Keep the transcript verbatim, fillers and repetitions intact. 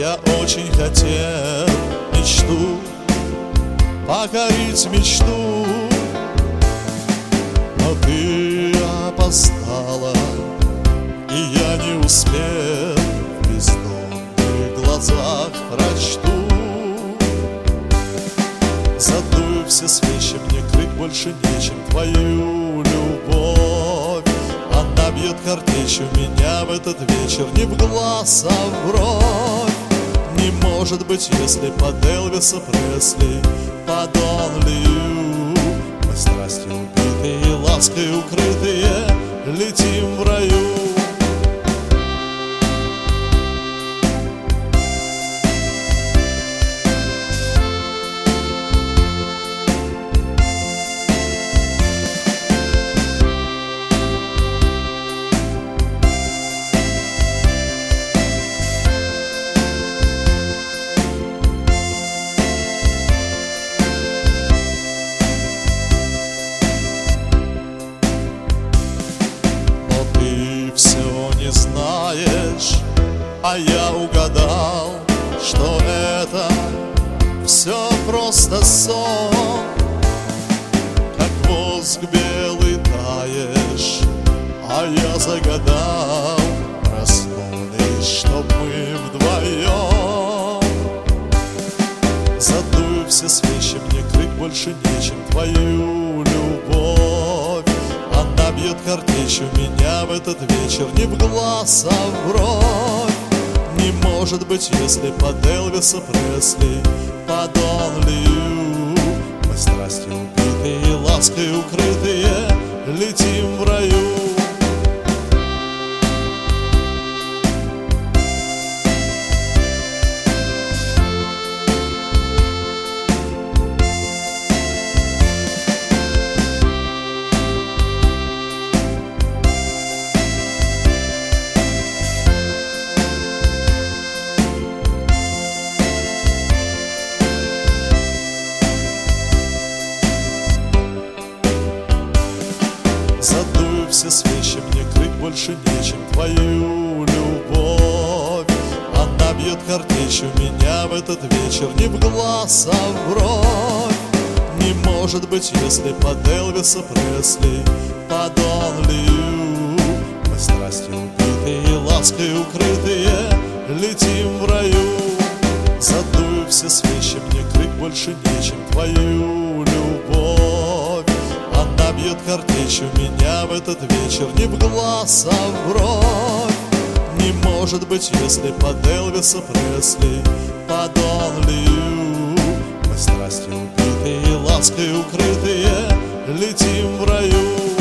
Я очень хотел мечту, покорить мечту, но ты опоздала, и я не успел. В бездонных глазах прочту. Задую все свечи, мне крыть больше нечем твою любовь. Она бьет картечью меня в этот вечер не в глаз, а в бровь. Не может быть, если под Элвиса Пресли, под Only You мы страстью убитые, лаской укрытые летим в раю. Знаешь, а я угадал, что это все просто сон. Как воск белый таешь, а я загадал, проснулись, чтоб мы вдвоем. Задую все свечи, мне крыть больше нечем твою любовь. Она бьет картечью меня в этот вечер не в глаз, а в бровь. Не может быть, если под Элвиса Пресли, под Only You мы страстью убитые, лаской укрытые летим в раю. Задую все свечи, мне крыть больше нечем твою любовь. Она бьет картечью меня в этот вечер не в глаз, а в бровь. Не может быть, если под Элвиса Пресли, под Only You мы страстью убитые, лаской укрытые летим в раю. Задую все свечи, мне крыть больше нечем твою любовь. Она бьет картечью меня в этот вечер не в глаз, а в бровь. Не может быть, если под Элвиса Пресли, под Only You мы страстью убитые, лаской укрытые летим в раю.